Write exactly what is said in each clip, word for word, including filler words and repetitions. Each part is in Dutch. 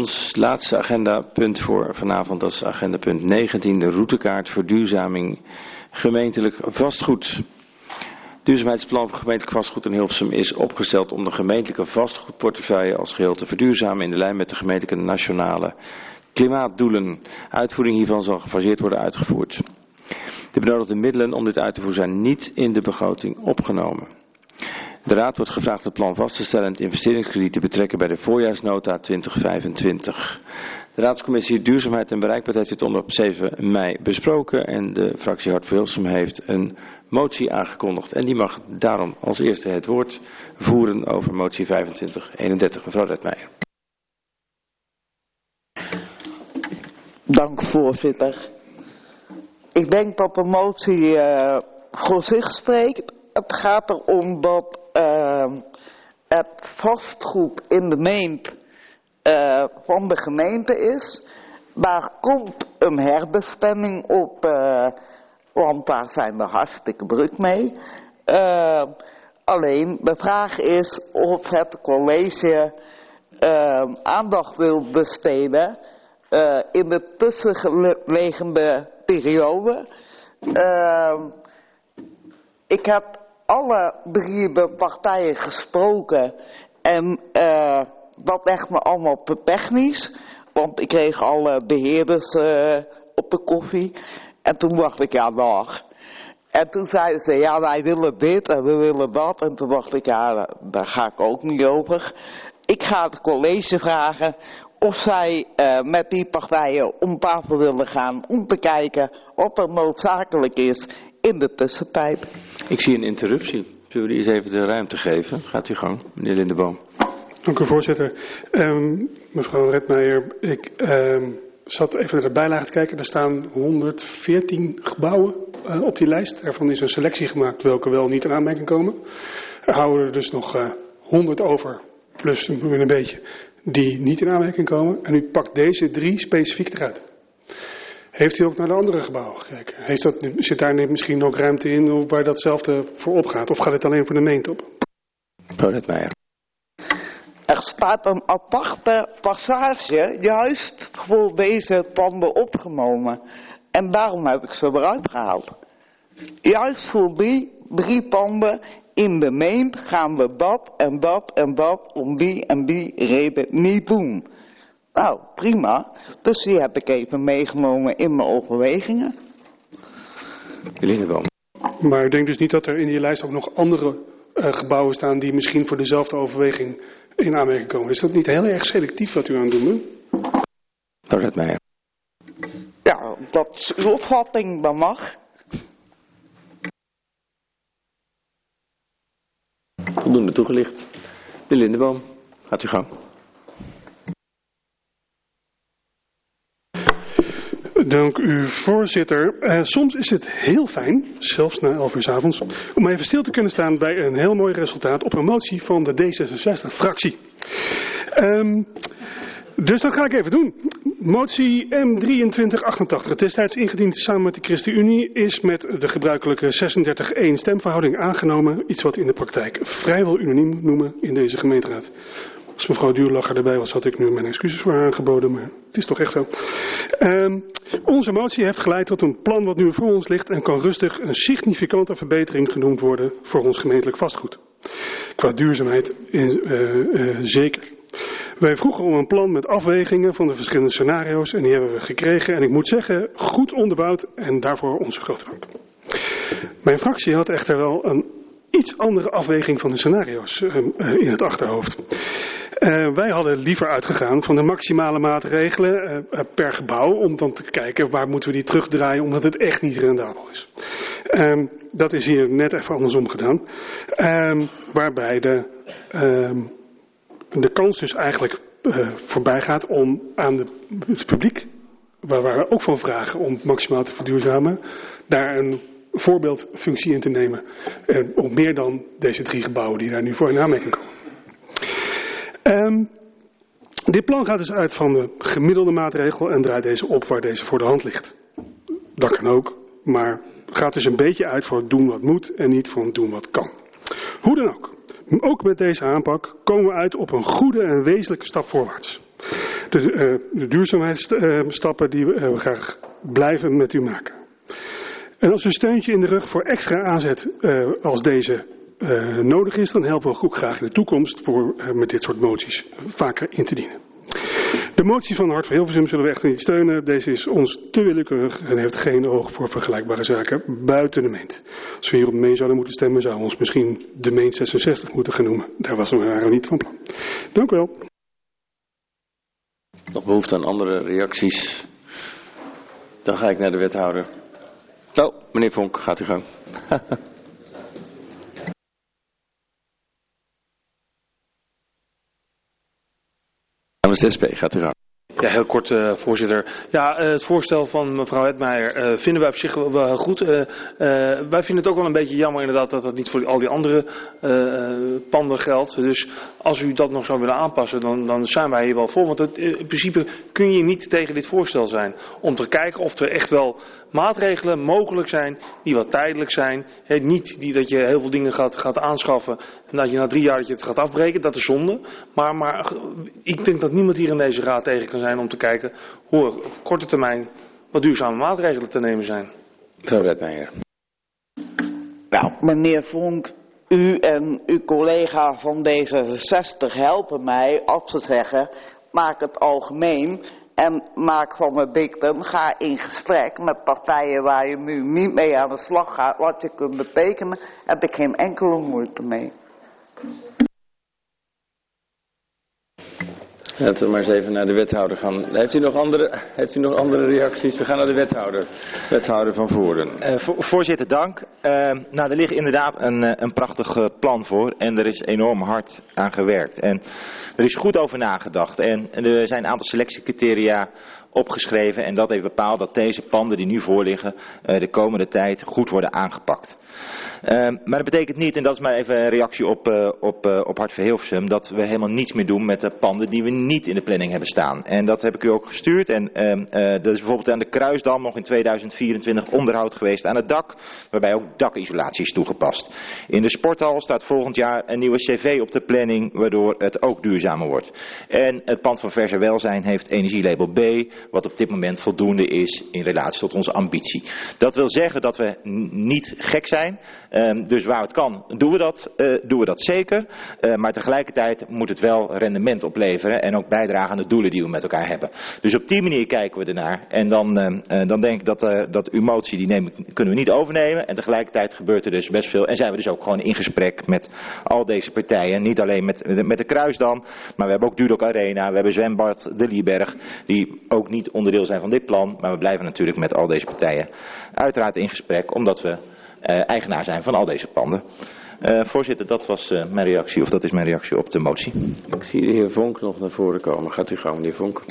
Ons laatste agendapunt voor vanavond, dat is agendapunt negentien, de routekaart verduurzaming gemeentelijk vastgoed. Het duurzaamheidsplan voor gemeentelijk vastgoed in Hilversum is opgesteld om de gemeentelijke vastgoedportefeuille als geheel te verduurzamen in de lijn met de gemeentelijke nationale klimaatdoelen. Uitvoering hiervan zal gefaseerd worden uitgevoerd. De benodigde middelen om dit uit te voeren zijn niet in de begroting opgenomen. De Raad wordt gevraagd het plan vast te stellen en het investeringskrediet te betrekken bij de voorjaarsnota twintig vijfentwintig. De Raadscommissie Duurzaamheid en Bereikbaarheid heeft dit onderwerp op zeven mei besproken en de fractie Hart voor Hilversum heeft een motie aangekondigd. En die mag daarom als eerste het woord voeren over motie vijfentwintig eenendertig. Mevrouw Redmeijer. Dank voorzitter. Ik denk dat de motie uh, voor zich spreekt. Het gaat erom dat uh, het vastgoed in de meent uh, van de gemeente is. Daar komt een herbestemming op, uh, want daar zijn we hartstikke druk mee. Uh, alleen de vraag is of het college uh, aandacht wil besteden uh, in de tussenliggende periode. Uh, ik heb alle drie de partijen gesproken en uh, dat ligt me allemaal te technisch, want ik kreeg alle beheerders uh, op de koffie en toen dacht ik ja dag. En toen zeiden ze ja wij willen dit en we willen dat en toen dacht ik ja daar ga ik ook niet over. Ik ga het college vragen of zij uh, met die partijen om tafel willen gaan om te kijken wat er noodzakelijk is in de tussentijd. Ik zie een interruptie. Zullen we die eens even de ruimte geven? Gaat u gang, meneer Lindeboom. Dank u voorzitter. Um, mevrouw Redmeijer, ik um, zat even naar de bijlage te kijken. Er staan honderdveertien gebouwen uh, op die lijst. Daarvan is een selectie gemaakt welke wel niet in aanmerking komen. Er houden er dus nog uh, honderd over, plus een, een beetje, die niet in aanmerking komen. En u pakt deze drie specifiek eruit. Heeft u ook naar de andere gebouwen gekeken? Heeft dat, zit daar misschien ook ruimte in waar datzelfde voor opgaat? Of gaat het alleen voor de meent op? Mevrouw Redmeijer. Er staat een aparte passage juist voor deze panden opgenomen. En daarom heb ik ze eruit gehaald. Juist voor die drie panden in de meent gaan we dat en dat en dat om die en die reden niet doen. Nou, prima. Dus die heb ik even meegenomen in mijn overwegingen. Lindeboom. Maar ik denk dus niet dat er in die lijst ook nog andere uh, gebouwen staan die misschien voor dezelfde overweging in aanmerking komen. Is dat niet heel erg selectief wat u aan het doen bent? Mevrouw Redmeijer. Ja, dat is uw opvatting, dat mag. Voldoende toegelicht. De Lindeboom, gaat u gang. Dank u, voorzitter. Uh, soms is het heel fijn, zelfs na elf uur 's avonds, om even stil te kunnen staan bij een heel mooi resultaat op een motie van de D zesenzestig-fractie. Um, dus dat ga ik even doen. Motie M drieëntwintig achtentachtig, destijds ingediend samen met de ChristenUnie, is met de gebruikelijke zesendertig één stemverhouding aangenomen. Iets wat we in de praktijk vrijwel unaniem noemen in deze gemeenteraad. Als mevrouw Duurlacher erbij was, had ik nu mijn excuses voor haar aangeboden, maar het is toch echt zo. Um, onze motie heeft geleid tot een plan wat nu voor ons ligt en kan rustig een significante verbetering genoemd worden voor ons gemeentelijk vastgoed. Qua duurzaamheid in, uh, uh, zeker. Wij vroegen om een plan met afwegingen van de verschillende scenario's en die hebben we gekregen. En ik moet zeggen, goed onderbouwd en daarvoor onze grote dank. Mijn fractie had echter wel een iets andere afweging van de scenario's uh, uh, in het achterhoofd. Uh, wij hadden liever uitgegaan van de maximale maatregelen uh, uh, per gebouw, om dan te kijken waar moeten we die terugdraaien, omdat het echt niet rendabel is. Um, dat is hier net even andersom gedaan. Um, waarbij de, um, de kans dus eigenlijk uh, voorbij gaat om aan de, het publiek, waar, waar we ook van vragen om maximaal te verduurzamen, daar een voorbeeldfunctie in te nemen. Uh, op meer dan deze drie gebouwen die daar nu voor in aanmerking komen. Um, dit plan gaat dus uit van de gemiddelde maatregel en draait deze op waar deze voor de hand ligt. Dat kan ook, maar gaat dus een beetje uit voor doen wat moet en niet voor doen wat kan. Hoe dan ook, ook met deze aanpak komen we uit op een goede en wezenlijke stap voorwaarts. de, uh, de duurzaamheidsstappen die we uh, graag blijven met u maken. En als een steuntje in de rug voor extra aanzet uh, als deze uh, nodig is, dan helpen we ook graag in de toekomst voor uh, met dit soort moties vaker in te dienen. De motie van Hart voor Hilversum zullen we echt niet steunen. Deze is ons te willekeurig en heeft geen oog voor vergelijkbare zaken buiten de meent. Als we hierop mee zouden moeten stemmen, zouden we ons misschien de meent zesenzestig moeten gaan noemen. Daar was we niet van plan. Dank u wel. Nog behoefte aan andere reacties? Dan ga ik naar de wethouder. Oh, meneer Vonk, gaat u gang. Namens de S P, gaat u gang. Ja, heel kort, uh, voorzitter. Ja, uh, het voorstel van mevrouw Hetmeijer uh, vinden wij op zich wel, wel heel goed. Uh, uh, wij vinden het ook wel een beetje jammer inderdaad dat dat niet voor al die andere uh, panden geldt. Dus als u dat nog zou willen aanpassen, dan, dan zijn wij hier wel voor. Want het, in principe kun je niet tegen dit voorstel zijn. Om te kijken of er echt wel maatregelen mogelijk zijn die wat tijdelijk zijn. He, niet die, dat je heel veel dingen gaat, gaat aanschaffen en dat je na drie jaar dat je het gaat afbreken. Dat is zonde. Maar, maar ik denk dat niemand hier in deze raad tegen kan zijn om te kijken hoe er op korte termijn wat duurzame maatregelen te nemen zijn. Mevrouw Hetmeijer. Nou, meneer Vonk, u en uw collega van D zesenzestig helpen mij als ze zeggen, maak het algemeen en maak van een dictum, ga in gesprek met partijen waar je nu niet mee aan de slag gaat, wat je kunt betekenen, heb ik geen enkele moeite mee. Laten we maar eens even naar de wethouder gaan. Heeft u nog andere, heeft u nog andere reacties? We gaan naar de wethouder. Wethouder van Voorden. Uh, vo voorzitter, dank. Uh, nou, er ligt inderdaad een, een prachtig uh, plan voor. En er is enorm hard aan gewerkt. En er is goed over nagedacht. En er zijn een aantal selectiecriteria opgeschreven. En dat heeft bepaald dat deze panden die nu voorliggen uh, de komende tijd goed worden aangepakt. Uh, maar dat betekent niet, en dat is maar even een reactie op, uh, op, uh, op Hart voor Hilversum, dat we helemaal niets meer doen met de panden die we niet in de planning hebben staan. En dat heb ik u ook gestuurd. En uh, uh, dat is bijvoorbeeld aan de Kruisdam nog in tweeduizend vierentwintig onderhoud geweest aan het dak, waarbij ook dakisolatie is toegepast. In de sporthal staat volgend jaar een nieuwe C V op de planning, waardoor het ook duurzamer wordt. En het pand van Verse Welzijn heeft energielabel B, wat op dit moment voldoende is in relatie tot onze ambitie. Dat wil zeggen dat we niet gek zijn. Um, dus waar het kan, doen we dat, uh, doen we dat zeker. Uh, maar tegelijkertijd moet het wel rendement opleveren en ook bijdragen aan de doelen die we met elkaar hebben. Dus op die manier kijken we ernaar. En dan, uh, uh, dan denk ik dat, uh, dat uw motie, die nemen, kunnen we niet overnemen. En tegelijkertijd gebeurt er dus best veel. En zijn we dus ook gewoon in gesprek met al deze partijen. Niet alleen met, met de Kruisdam, maar we hebben ook Dudok Arena, we hebben Zwembad de Lieberg, die ook niet onderdeel zijn van dit plan. Maar we blijven natuurlijk met al deze partijen uiteraard in gesprek, omdat we Uh, eigenaar zijn van al deze panden. Uh, voorzitter, dat was uh, mijn reactie, of dat is mijn reactie op de motie. Ik zie de heer Vonk nog naar voren komen. Gaat u gang, meneer Vonk.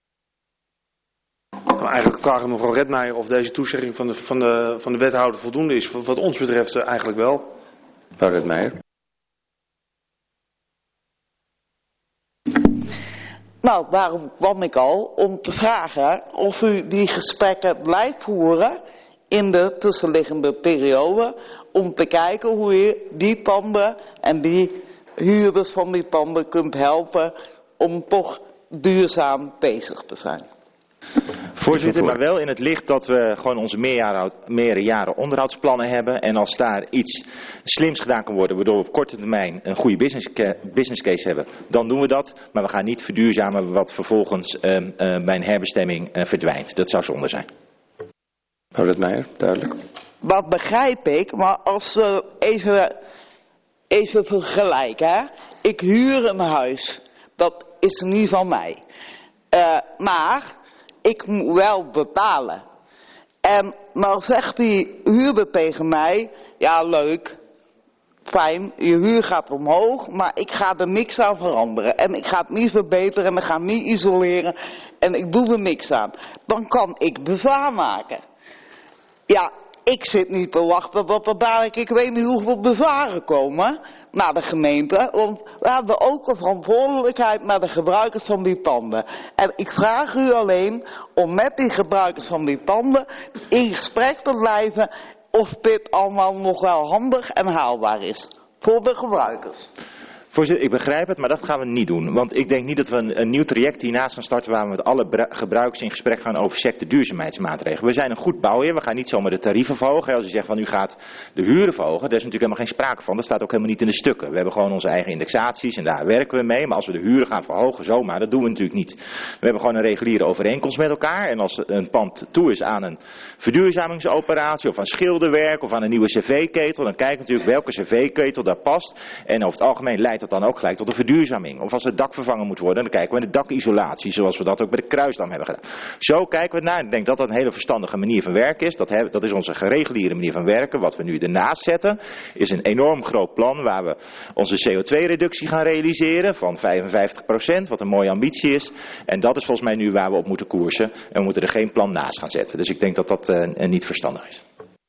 Nou, eigenlijk vragen we mevrouw Hetmeijer of deze toezegging van de, van de, van de wethouder voldoende is. Wat ons betreft uh, eigenlijk wel. Mevrouw Hetmeijer. Nou, daarom kwam ik al om te vragen of u die gesprekken blijft voeren in de tussenliggende periode, om te kijken hoe je die panden en die huurders van die panden kunt helpen om toch duurzaam bezig te zijn. Voorzitter, maar wel in het licht dat we gewoon onze meerdere jaren onderhoudsplannen hebben. En als daar iets slims gedaan kan worden, waardoor we op korte termijn een goede business, business case hebben, dan doen we dat. Maar we gaan niet verduurzamen wat vervolgens uh, uh, bij een herbestemming uh, verdwijnt. Dat zou zonde zijn. Mevrouw Hetmeijer, duidelijk. Dat begrijp ik, maar als we even, even vergelijken, hè? Ik huur een huis, dat is niet van mij. Uh, maar ik moet wel betalen. En nou zegt die huurder tegen mij, ja leuk, fijn, je huur gaat omhoog, maar ik ga er niks aan veranderen. En ik ga het niet verbeteren en ik ga het niet isoleren en ik doe er niks aan. Dan kan ik bezwaar maken. Ja, ik zit niet te wachten tot er dadelijk, ik weet niet hoeveel bezwaren komen naar de gemeente. Want we hebben ook een verantwoordelijkheid naar de gebruikers van die panden. En ik vraag u alleen om met die gebruikers van die panden in gesprek te blijven of dit allemaal nog wel handig en haalbaar is voor de gebruikers. Voorzitter, ik begrijp het, maar dat gaan we niet doen. Want ik denk niet dat we een, een nieuw traject hiernaast gaan starten waar we met alle gebruikers in gesprek gaan over secte duurzaamheidsmaatregelen. We zijn een goed bouwheer, we gaan niet zomaar de tarieven verhogen. Als u zegt van u gaat de huren verhogen, daar is natuurlijk helemaal geen sprake van. Dat staat ook helemaal niet in de stukken. We hebben gewoon onze eigen indexaties en daar werken we mee. Maar als we de huren gaan verhogen zomaar, dat doen we natuurlijk niet. We hebben gewoon een reguliere overeenkomst met elkaar. En als een pand toe is aan een verduurzamingsoperatie of aan schilderwerk of aan een nieuwe cv-ketel, dan kijken we natuurlijk welke cv-ketel daar past. En over het algemeen leidt dat dan ook gelijk tot een verduurzaming. Of als het dak vervangen moet worden, dan kijken we naar de dakisolatie, zoals we dat ook bij de Kruisdam hebben gedaan. Zo kijken we naar. Ik denk dat dat een hele verstandige manier van werken is. Dat, he, dat is onze gereguleerde manier van werken. Wat we nu ernaast zetten, is een enorm groot plan waar we onze C O twee reductie gaan realiseren van vijfenvijftig procent, wat een mooie ambitie is. En dat is volgens mij nu waar we op moeten koersen. En we moeten er geen plan naast gaan zetten. Dus ik denk dat dat uh, niet verstandig is.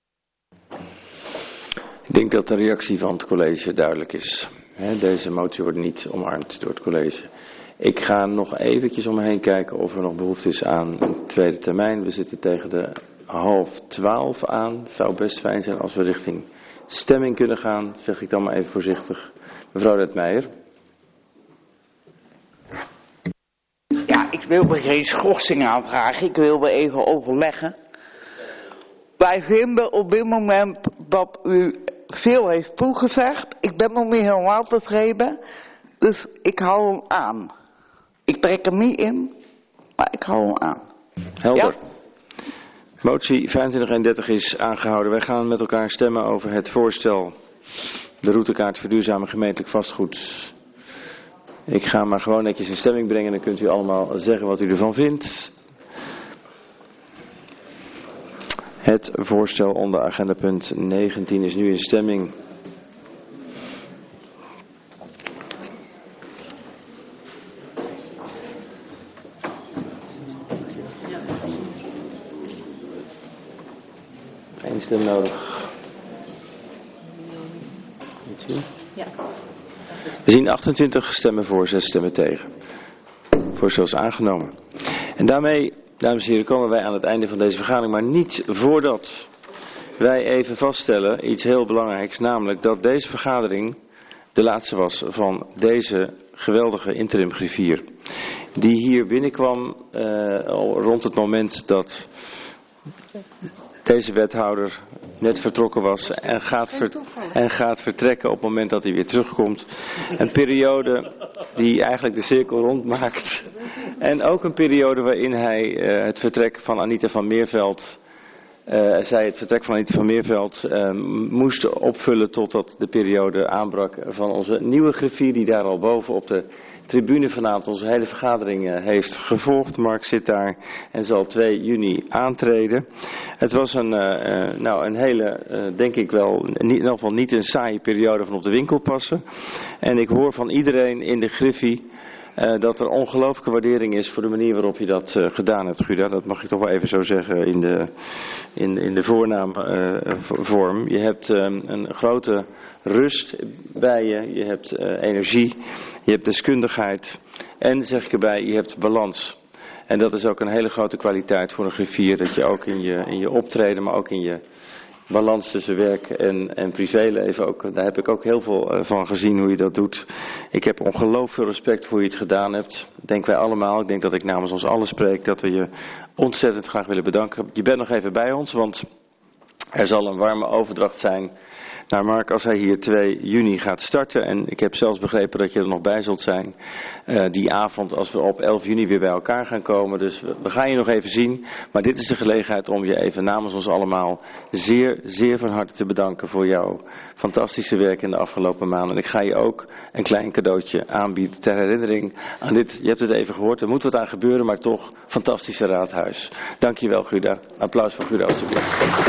Ik denk dat de reactie van het college duidelijk is. He, deze motie wordt niet omarmd door het college. Ik ga nog eventjes om me heen kijken of er nog behoefte is aan een tweede termijn. We zitten tegen de half twaalf aan. Het zou best fijn zijn als we richting stemming kunnen gaan. Zeg ik dan maar even voorzichtig. Mevrouw Redmeijer. Ja, ik wil er geen schorsing aanvragen. Ik wil er even overleggen. Wij vinden op dit moment dat u veel heeft toegezegd. Ik ben nog niet helemaal tevreden. Dus ik hou hem aan. Ik trek hem niet in, maar ik hou hem aan. Helder. Ja? Motie vijfentwintig eenendertig is aangehouden. Wij gaan met elkaar stemmen over het voorstel. De routekaart verduurzamen gemeentelijk vastgoed. Ik ga maar gewoon netjes in stemming brengen. Dan kunt u allemaal zeggen wat u ervan vindt. Het voorstel onder agenda punt negentien is nu in stemming. Eén stem nodig. Niet zien? Ja. We zien achtentwintig stemmen voor, zes stemmen tegen. Het voorstel is aangenomen. En daarmee, dames en heren, komen wij aan het einde van deze vergadering. Maar niet voordat wij even vaststellen iets heel belangrijks. Namelijk dat deze vergadering de laatste was van deze geweldige interim griffier. Die hier binnenkwam uh, al rond het moment dat deze wethouder net vertrokken was en gaat, ver, en gaat vertrekken op het moment dat hij weer terugkomt. Een periode die eigenlijk de cirkel rondmaakt. En ook een periode waarin hij uh, het vertrek van Anita van Meerveld, uh, zij het vertrek van Anita van Meerveld uh, moest opvullen totdat de periode aanbrak van onze nieuwe griffier die daar al boven op de tribune vanavond onze hele vergadering uh, heeft gevolgd. Mark zit daar en zal twee juni aantreden. Het was een, uh, uh, nou, een hele, uh, denk ik wel, in ieder geval niet een saaie periode van op de winkel passen. En ik hoor van iedereen in de griffie uh, dat er ongelooflijke waardering is voor de manier waarop je dat uh, gedaan hebt, Guda. Dat mag ik toch wel even zo zeggen in de, in, in de voornaamvorm. Uh, je hebt um, een grote rust bij je, je hebt uh, energie, je hebt deskundigheid en, zeg ik erbij, je hebt balans. En dat is ook een hele grote kwaliteit voor een griffier, dat je ook in je, in je optreden, maar ook in je balans tussen werk en, en privéleven, ook, daar heb ik ook heel veel uh, van gezien hoe je dat doet. Ik heb ongelooflijk veel respect voor hoe je het gedaan hebt. Denken wij allemaal, ik denk dat ik namens ons allen spreek, dat we je ontzettend graag willen bedanken. Je bent nog even bij ons, want er zal een warme overdracht zijn naar Mark als hij hier twee juni gaat starten. En ik heb zelfs begrepen dat je er nog bij zult zijn uh, die avond als we op elf juni weer bij elkaar gaan komen. Dus we, we gaan je nog even zien. Maar dit is de gelegenheid om je even namens ons allemaal zeer, zeer van harte te bedanken voor jouw fantastische werk in de afgelopen maanden. En ik ga je ook een klein cadeautje aanbieden ter herinnering aan dit. Je hebt het even gehoord, er moet wat aan gebeuren, maar toch fantastische raadhuis. Dankjewel, Guda. Applaus voor Guda alstublieft.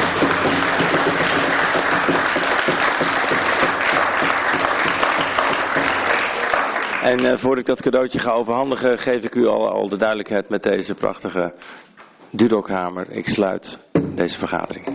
En uh, voordat ik dat cadeautje ga overhandigen, geef ik u al, al de duidelijkheid met deze prachtige Dudokhamer. Ik sluit deze vergadering.